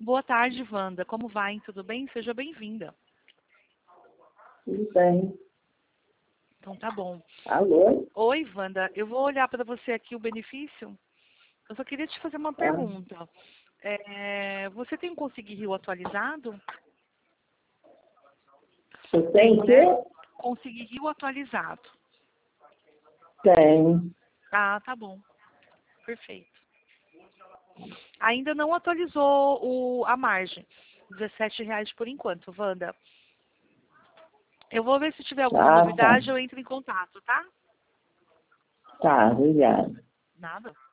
Boa tarde, Wanda. Como vai? Tudo bem? Seja bem-vinda. Tudo bem. Então tá bom. Alô? Oi, Wanda. Eu vou olhar para você aqui o benefício. Eu só queria te fazer uma pergunta. Você tem um Consegui Rio atualizado? Você tem Né? que? Consegui Rio atualizado. Tem. Ah, tá bom. Perfeito. Ainda não atualizou a margem. R$17 por enquanto, Wanda. Eu vou ver se tiver alguma Ah, tá. novidade, eu entro em contato, tá? Tá, obrigada. Nada.